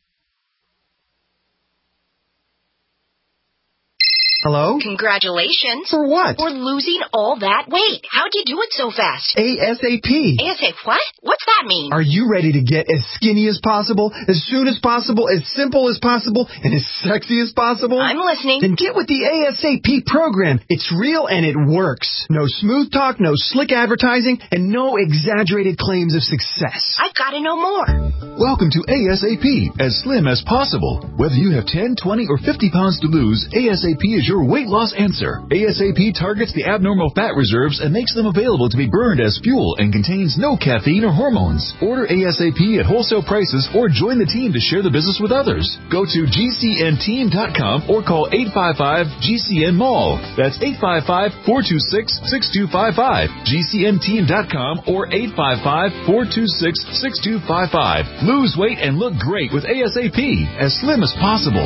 Speaker 20: Hello?
Speaker 21: Congratulations.
Speaker 20: For what?
Speaker 21: For losing all that weight. How'd you do it so fast?
Speaker 20: ASAP.
Speaker 21: ASAP what? What's that mean?
Speaker 20: Are you ready to get as skinny as possible, as soon as possible, as simple as possible, and as sexy as possible?
Speaker 21: I'm listening.
Speaker 20: Then get with the ASAP program. It's real and it works. No smooth talk, no slick advertising, and no exaggerated claims of success.
Speaker 21: I've got to know more.
Speaker 22: Welcome to ASAP, as slim as possible. Whether you have ten, twenty, or fifty pounds to lose, ASAP is your weight loss answer. ASAP targets the abnormal fat reserves and makes them available to be burned as fuel and contains no caffeine or hormones. Order ASAP at wholesale prices or join the team to share the business with others. Go to G C N team dot com or call eight five five G C N mall. That's eight five five, four two six, six two five five. G C N team dot com or eight five five, four two six, six two five five. Lose weight and look great with ASAP, as slim as possible.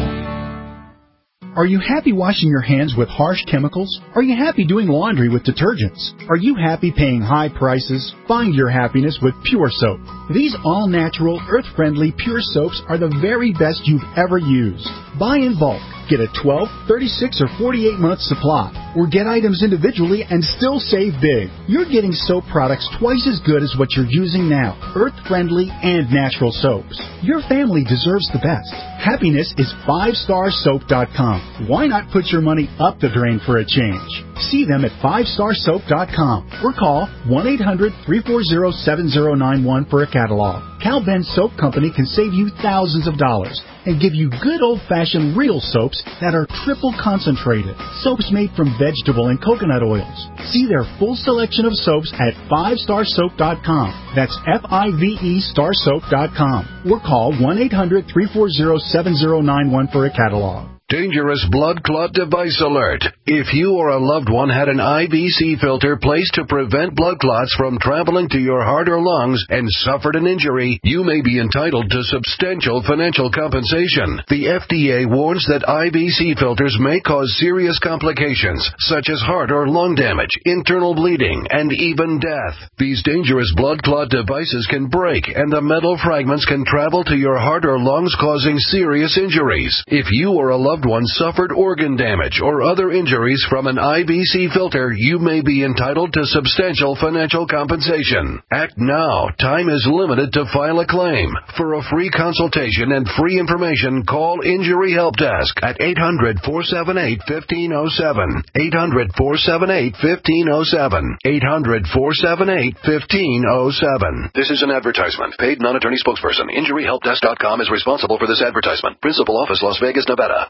Speaker 23: Are you happy washing your hands with harsh chemicals? Are you happy doing laundry with detergents? Are you happy paying high prices? Find your happiness with Pure Soap. These all-natural, earth-friendly Pure Soaps are the very best you've ever used. Buy in bulk. Get a twelve, thirty-six, or forty-eight month supply. Or get items individually and still save big. You're getting soap products twice as good as what you're using now. Earth-friendly and natural soaps. Your family deserves the best. Happiness is five star soap dot com. Why not put your money up the drain for a change? See them at five star soap dot com or call one eight hundred, three four zero, seven zero nine one for a catalog. Cal Ben Soap Company can save you thousands of dollars and give you good old-fashioned real soaps that are triple concentrated. Soaps made from vegetable and coconut oils. See their full selection of soaps at five star soap dot com. That's F I V E star soap dot com. Or call one eight hundred, three four zero, seven zero nine one for a catalog.
Speaker 10: Dangerous blood clot device alert. If you or a loved one had an I V C filter placed to prevent blood clots from traveling to your heart or lungs and suffered an injury, you may be entitled to substantial financial compensation. The F D A warns that I V C filters may cause serious complications, such as heart or lung damage, internal bleeding, and even death. These dangerous blood clot devices can break, and the metal fragments can travel to your heart or lungs, causing serious injuries. If you or a loved one suffered organ damage or other injuries from an I V C filter, you may be entitled to substantial financial compensation. Act now. Time is limited to file a claim. For a free consultation and free information, call Injury Help Desk at eight hundred, four seven eight, one five zero seven. eight hundred, four seven eight, one five zero seven. eight hundred, four seven eight, one five zero seven. This is an advertisement. Paid non-attorney spokesperson. Injury Help Desk dot com is responsible for this advertisement. Principal office, Las Vegas, Nevada.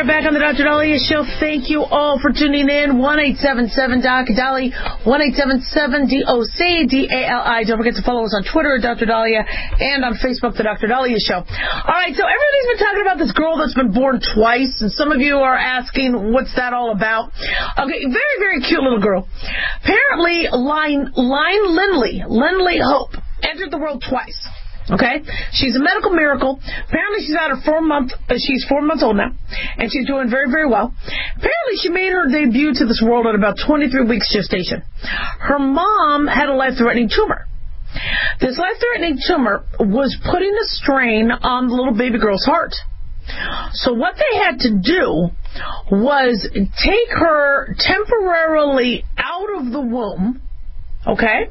Speaker 3: are back on the Doctor Dahlia Show. Thank you all for tuning in. one eight seven seven Doc Dolly, one eight seven seven D O C D A L I. Don't forget to follow us on Twitter at Doctor Dahlia and on Facebook, the Doctor Dahlia Show. All right, so everybody's been talking about this girl that's been born twice, and some of you are asking, what's that all about? Okay, very, very cute little girl. Apparently, Line, Line Lindley, Lindley Hope, entered the world twice. Okay, she's a medical miracle. Apparently, she's out of four month. Uh, she's four months old now, and she's doing very, very well. Apparently, she made her debut to this world at about twenty-three weeks gestation. Her mom had a life-threatening tumor. This life-threatening tumor was putting a strain on the little baby girl's heart. So what they had to do was take her temporarily out of the womb. Okay.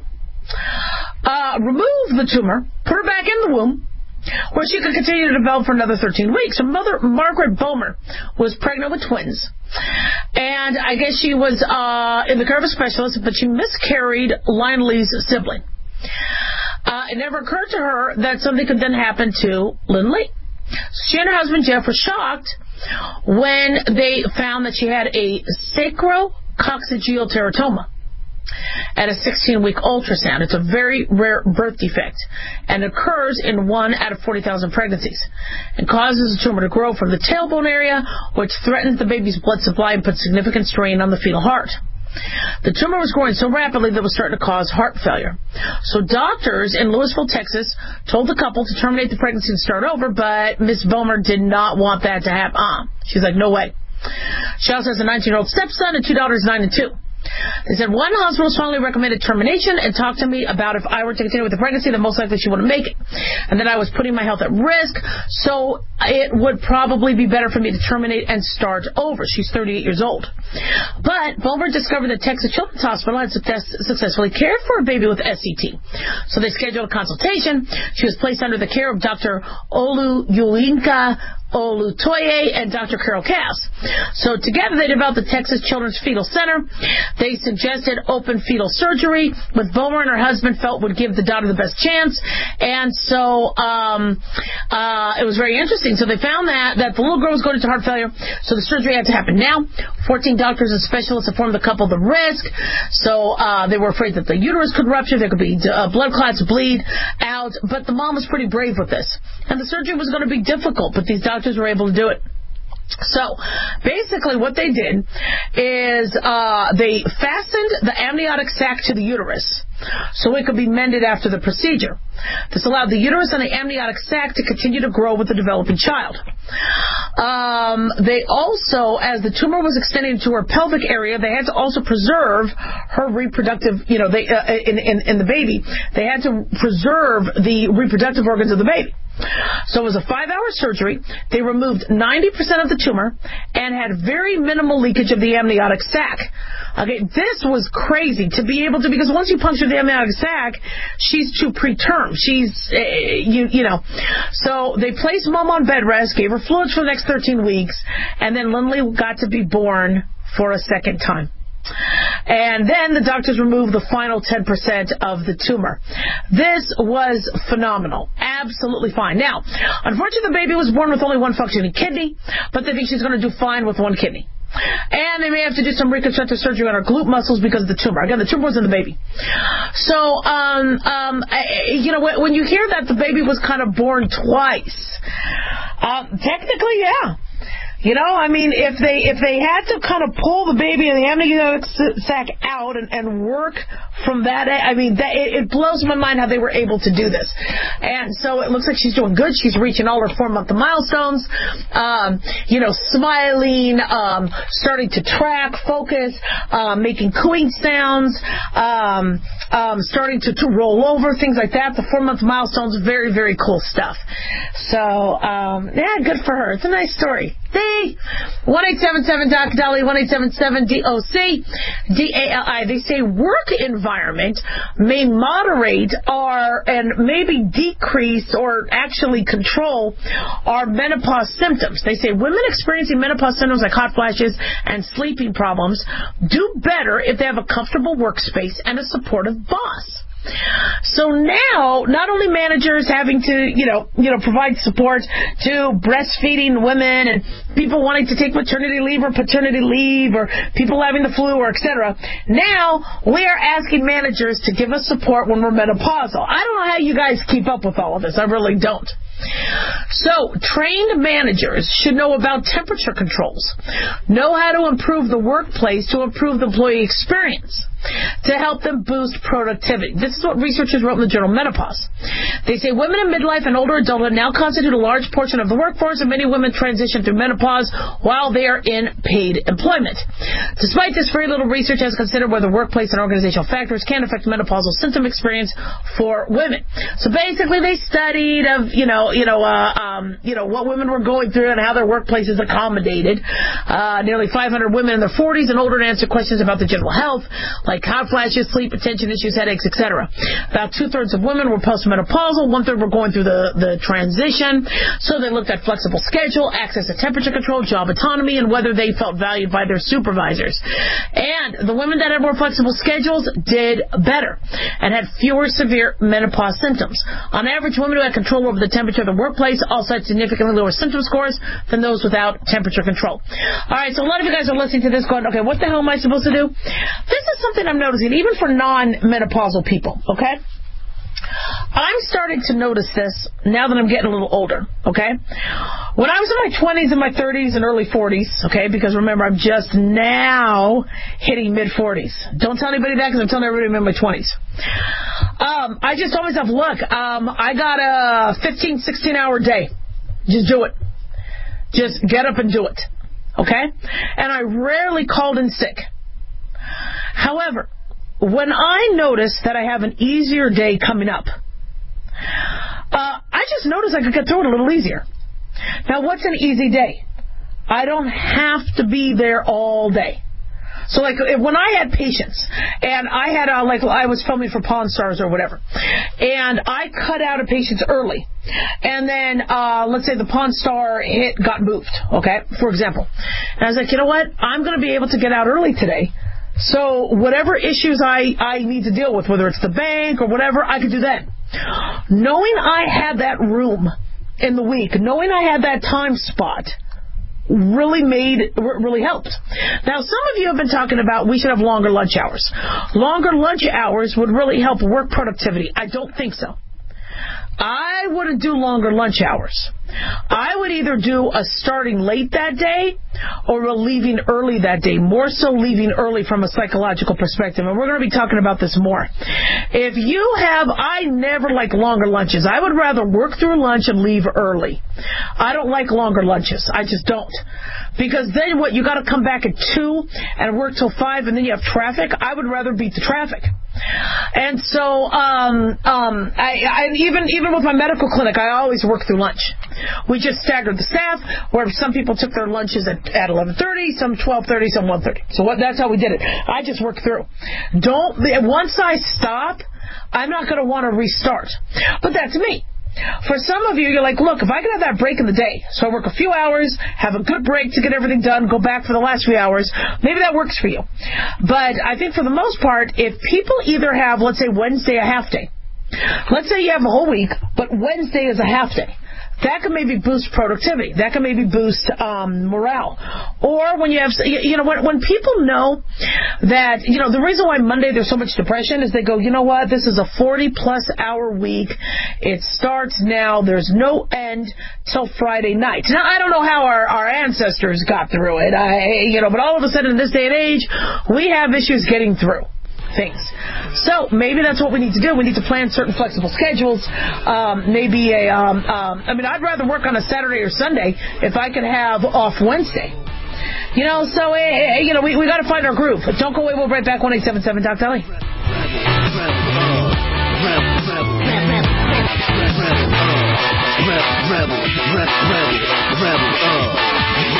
Speaker 3: Uh, remove the tumor, put her back in the womb, where she could continue to develop for another thirteen weeks. Her mother, Margaret Bomer, was pregnant with twins. And I guess she was uh, in the care of a specialist, but she miscarried Lindley's sibling. Uh, it never occurred to her that something could then happen to Lindley. She and her husband, Jeff, were shocked when they found that she had a sacrococcygeal teratoma at a sixteen-week ultrasound. It's a very rare birth defect and occurs in one out of forty thousand pregnancies and causes the tumor to grow from the tailbone area, which threatens the baby's blood supply and puts significant strain on the fetal heart. The tumor was growing so rapidly that it was starting to cause heart failure. So doctors in Louisville, Texas, told the couple to terminate the pregnancy and start over, but Miss Bomer did not want that to happen. Uh, she's like, no way. She also has a nineteen-year-old stepson and two daughters, nine and two. They said one hospital strongly recommended termination and talked to me about if I were to continue with the pregnancy, then most likely she wouldn't make it. And that I was putting my health at risk, so it would probably be better for me to terminate and start over. She's thirty-eight years old. But Bomer discovered that Texas Children's Hospital had success, successfully cared for a baby with S C T. So they scheduled a consultation. She was placed under the care of Doctor Oluyinka Olutoye and Doctor Carol Cass. So together they developed the Texas Children's Fetal Center. They suggested open fetal surgery, with Bomer and her husband felt would give the daughter the best chance. And so um, uh, it was very interesting. So they found that, that the little girl was going into heart failure, so the surgery had to happen now. fourteen doctors and specialists informed the couple of the risk. So uh, they were afraid that the uterus could rupture, there could be uh, blood clots, bleed out. But the mom was pretty brave with this. And the surgery was going to be difficult, but these doctors were able to do it. So basically what they did is uh, they fastened the amniotic sac to the uterus so it could be mended after the procedure. This allowed the uterus and the amniotic sac to continue to grow with the developing child. Um, they also, as the tumor was extending to her pelvic area, they had to also preserve her reproductive, you know, they, uh, in, in, in the baby, they had to preserve the reproductive organs of the baby. So it was a five-hour surgery. They removed ninety percent of the tumor and had very minimal leakage of the amniotic sac. Okay, this was crazy to be able to, because once you puncture the amniotic sac, she's too preterm. She's, uh, you, you know. So they placed mom on bed rest, gave her fluids for the next thirteen weeks, and then Lindley got to be born for a second time. And then the doctors removed the final ten percent of the tumor. This was phenomenal. Absolutely fine. Now, unfortunately, the baby was born with only one functioning kidney, but they think she's going to do fine with one kidney. And they may have to do some reconstructive surgery on her glute muscles because of the tumor. Again, the tumor was in the baby. So, um, um, I, you know, when you hear that the baby was kind of born twice, um, technically, yeah. You know, I mean, if they if they had to kind of pull the baby and the amniotic sac out and, and work from that, I mean, that, it, it blows my mind how they were able to do this. And so it looks like she's doing good. She's reaching all her four-month milestones, um, you know, smiling, um, starting to track, focus, um, making cooing sounds, um, um, starting to, to roll over, things like that. The four-month milestones, very, very cool stuff. So, um, yeah, good for her. It's a nice story. They, one eight seven seven Doc Dolly, one eight seven seven D O C D A L I. They say work environment may moderate or and maybe decrease or actually control our menopause symptoms. They say women experiencing menopause symptoms like hot flashes and sleeping problems do better if they have a comfortable workspace and a supportive boss. So now, not only managers having to, you know, you know, provide support to breastfeeding women and people wanting to take maternity leave or paternity leave or people having the flu or et cetera. Now we are asking managers to give us support when we're menopausal. I don't know how you guys keep up with all of this. I really don't. So, trained managers should know about temperature controls, know how to improve the workplace to improve the employee experience, to help them boost productivity. This is what researchers wrote in the journal Menopause. They say women in midlife and older adulthood now constitute a large portion of the workforce, and many women transition through menopause while they are in paid employment. Despite this, very little research has considered whether workplace and organizational factors can affect menopausal symptom experience for women. So basically, they studied of you know you know uh, um, you know what women were going through and how their workplaces accommodated. Uh, nearly five hundred women in their forties and older to answer questions about their general health, like hot flashes, sleep, attention issues, headaches, et cetera. About two-thirds of women were postmenopausal. One-third were going through the, the transition. So they looked at flexible schedule, access to temperature control, job autonomy, and whether they felt valued by their supervisors. And the women that had more flexible schedules did better and had fewer severe menopause symptoms. On average, women who had control over the temperature of the workplace also had significantly lower symptom scores than those without temperature control. All right, so a lot of you guys are listening to this going, okay, what the hell am I supposed to do? This is something I'm noticing, even for non-menopausal people, okay? I'm starting to notice this now that I'm getting a little older, okay? When I was in my twenties and my thirties and early forties, okay, because remember, I'm just now hitting mid-forties. Don't tell anybody that because I'm telling everybody I'm in my twenties. Um, I just told myself, look, um, I got a fifteen, sixteen-hour day. Just do it. Just get up and do it, okay? And I rarely called in sick. However, when I notice that I have an easier day coming up, uh, I just notice I could get through it a little easier. Now, what's an easy day? I don't have to be there all day. So, like, when I had patients, and I had, uh, like, I was filming for Pawn Stars or whatever, and I cut out a patient early, and then, uh, let's say the Pawn Star hit got moved, okay, for example. And I was like, you know what? I'm going to be able to get out early today. So whatever issues I, I need to deal with, whether it's the bank or whatever, I could do that. Knowing I had that room in the week, knowing I had that time spot, really made, really helped. Now, some of you have been talking about we should have longer lunch hours. Longer lunch hours would really help work productivity. I don't think so. I wouldn't do longer lunch hours. I would either do a starting late that day or a leaving early that day, more so leaving early from a psychological perspective. And we're going to be talking about this more. If you have, I never like longer lunches. I would rather work through lunch and leave early. I don't like longer lunches. I just don't. Because then what, you got to come back at two and work till five and then you have traffic? I would rather beat the traffic. And so, um, um, I, I even, even with my medical clinic, I always work through lunch. We just staggered the staff, where some people took their lunches at, at eleven thirty, some twelve thirty, some one thirty. So what, that's how we did it. I just worked through. Don't, once I stop, I'm not going to want to restart. But that's me. For some of you, you're like, look, if I can have that break in the day, so I work a few hours, have a good break to get everything done, go back for the last few hours, maybe that works for you. But I think for the most part, if people either have, let's say, Wednesday a half day, let's say you have a whole week, but Wednesday is a half day. That can maybe boost productivity. That can maybe boost um, morale. Or when you have, you know, when, when people know that, you know, the reason why Monday there's so much depression is they go, you know what, this is a forty-plus hour week. It starts now. There's no end till Friday night. Now, I don't know how our, our ancestors got through it, I, you know, but all of a sudden in this day and age, we have issues getting through things. So maybe that's what we need to do. We need to plan certain flexible schedules. Um, maybe a, um, um, I mean, I'd rather work on a Saturday or Sunday if I could have off Wednesday. You know, so, uh, you know, we, we got to find our groove. Don't go away. We'll be right back. one eight seven seven Doc Deli.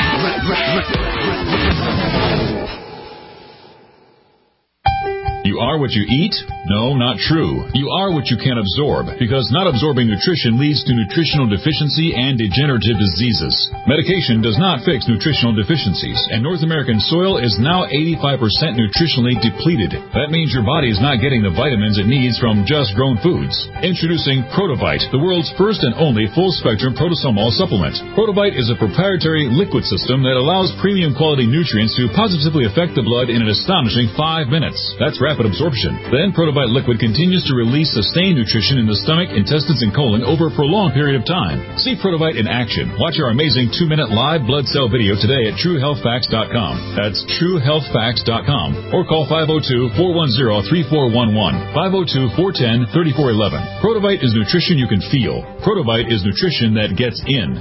Speaker 9: You are
Speaker 22: are what you eat? No, not true. You are what you can absorb, because not absorbing nutrition leads to nutritional deficiency and degenerative diseases. Medication does not fix nutritional deficiencies, and North American soil is now eighty-five percent nutritionally depleted. That means your body is not getting the vitamins it needs from just grown foods. Introducing Protovite, the world's first and only full-spectrum protosomol supplement. Protovite is a proprietary liquid system that allows premium quality nutrients to positively affect the blood in an astonishing five minutes. That's rapid absorption. Then Protovite liquid continues to release sustained nutrition in the stomach, intestines, and colon over a prolonged period of time. See Protovite in action. Watch our amazing two-minute live blood cell video today at true health facts dot com. That's true health facts dot com. Or call five oh two, four one zero, three four one one, five oh two, four one zero, three four one one. Protovite is nutrition you can feel. Protovite is nutrition that gets in.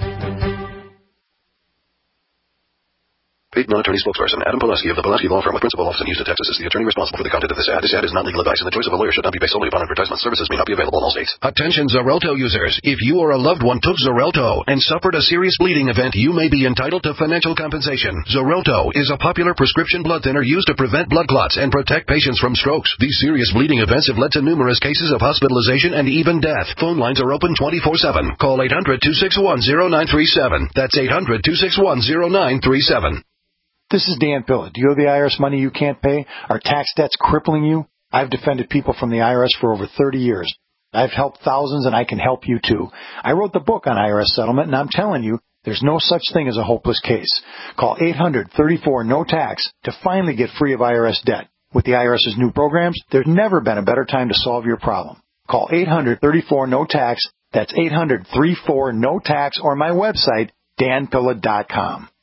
Speaker 10: Paid non-attorney spokesperson Adam Pulaski of the Pulaski Law Firm with principal office in Houston, Texas is the attorney responsible for the content of this ad. This ad is not legal advice, and the choice of a lawyer should not be based solely upon advertisement. Services may not be available in all states. Attention Xarelto users. If you or a loved one took Xarelto and suffered a serious bleeding event, you may be entitled to financial compensation. Xarelto is a popular prescription blood thinner used to prevent blood clots and protect patients from strokes. These serious bleeding events have led to numerous cases of hospitalization and even death. Phone lines are open twenty-four seven. Call eight hundred, two six one, zero nine three seven. That's eight hundred, two six one, zero nine three seven.
Speaker 2: This is Dan Pilla. Do you owe the I R S money you can't pay? Are tax debts crippling you? I've defended people from the I R S for over thirty years. I've helped thousands, and I can help you too. I wrote the book on I R S settlement, and I'm telling you, there's no such thing as a hopeless case. Call eight hundred, thirty-four, no tax to finally get free of I R S debt. With the IRS's new programs, there's never been a better time to solve your problem. Call eight hundred, thirty-four, no tax. That's eight hundred, thirty-four, no tax, or my website, dan pilla dot com.